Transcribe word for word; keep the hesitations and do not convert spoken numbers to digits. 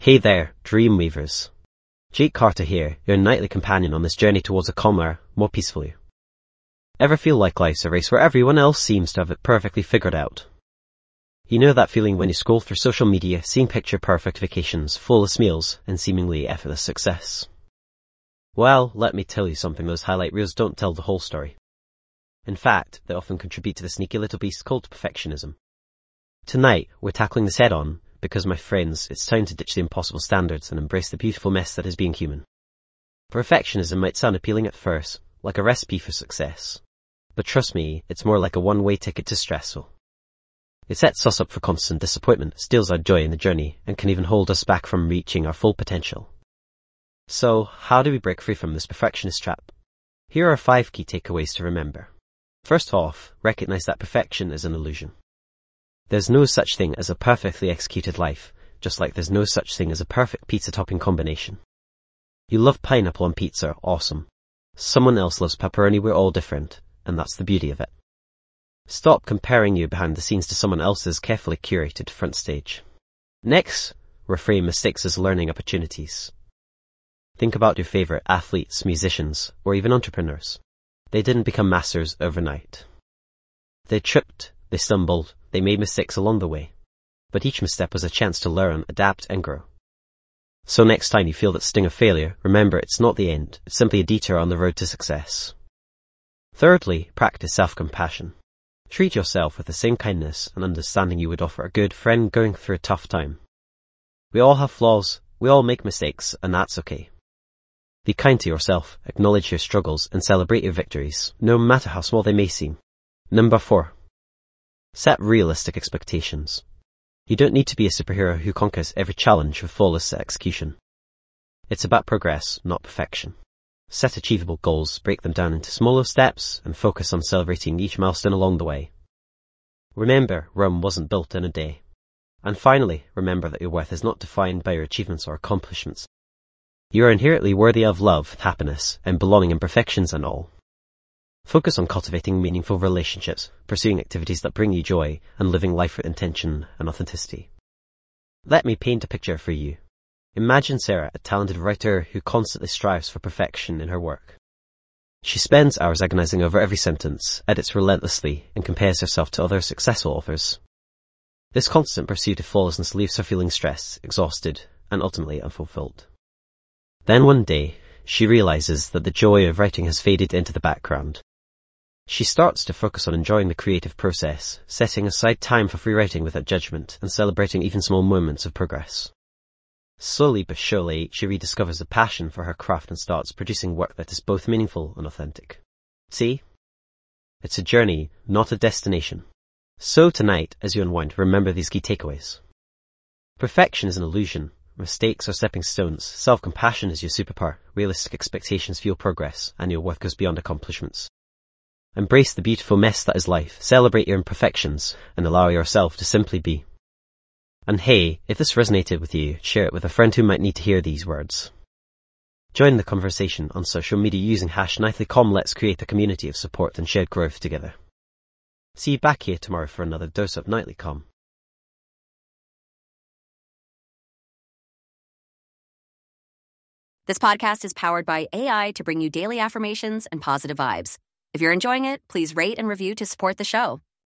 Hey there, Dreamweavers. Jake Carter here, your nightly companion on this journey towards a calmer, more peaceful you. Ever feel like life's a race where everyone else seems to have it perfectly figured out? You know that feeling when you scroll through social media, seeing picture-perfect vacations, flawless meals, and seemingly effortless success? Well, let me tell you something, those highlight reels don't tell the whole story. In fact, they often contribute to the sneaky little beast called perfectionism. Tonight, we're tackling this head-on, because, my friends, it's time to ditch the impossible standards and embrace the beautiful mess that is being human. Perfectionism might sound appealing at first, like a recipe for success. But trust me, it's more like a one-way ticket to stressful. It sets us up for constant disappointment, steals our joy in the journey, and can even hold us back from reaching our full potential. So, how do we break free from this perfectionist trap? Here are five key takeaways to remember. First off, recognize that perfection is an illusion. There's no such thing as a perfectly executed life, just like there's no such thing as a perfect pizza topping combination. You love pineapple on pizza, awesome. Someone else loves pepperoni, we're all different, and that's the beauty of it. Stop comparing you behind the scenes to someone else's carefully curated front stage. Next, reframe mistakes as learning opportunities. Think about your favorite athletes, musicians, or even entrepreneurs. They didn't become masters overnight. They tripped, they stumbled, they made mistakes along the way, but each misstep was a chance to learn, adapt, and grow. So next time you feel that sting of failure, remember it's not the end, it's simply a detour on the road to success. Thirdly, practice self-compassion. Treat yourself with the same kindness and understanding you would offer a good friend going through a tough time. We all have flaws, we all make mistakes, and that's okay. Be kind to yourself, acknowledge your struggles, and celebrate your victories, no matter how small they may seem. Number four. Set realistic expectations. You don't need to be a superhero who conquers every challenge with flawless execution. It's about progress, not perfection. Set achievable goals, break them down into smaller steps, and focus on celebrating each milestone along the way. Remember, Rome wasn't built in a day. And finally, remember that your worth is not defined by your achievements or accomplishments. You are inherently worthy of love, happiness, and belonging, imperfections and all. Focus on cultivating meaningful relationships, pursuing activities that bring you joy, and living life with intention and authenticity. Let me paint a picture for you. Imagine Sarah, a talented writer who constantly strives for perfection in her work. She spends hours agonizing over every sentence, edits relentlessly, and compares herself to other successful authors. This constant pursuit of flawlessness leaves her feeling stressed, exhausted, and ultimately unfulfilled. Then one day, she realizes that the joy of writing has faded into the background. She starts to focus on enjoying the creative process, setting aside time for free writing without judgment, and celebrating even small moments of progress. Slowly but surely, she rediscovers a passion for her craft and starts producing work that is both meaningful and authentic. See? It's a journey, not a destination. So tonight, as you unwind, remember these key takeaways. Perfection is an illusion. Mistakes are stepping stones. Self-compassion is your superpower. Realistic expectations fuel progress, and your worth goes beyond accomplishments. Embrace the beautiful mess that is life. Celebrate your imperfections, and allow yourself to simply be. And hey, if this resonated with you, share it with a friend who might need to hear these words. Join the conversation on social media using hash nightlycom. Let's create a community of support and shared growth together. See you back here tomorrow for another dose of Nightlycom. This podcast is powered by A I to bring you daily affirmations and positive vibes. If you're enjoying it, please rate and review to support the show.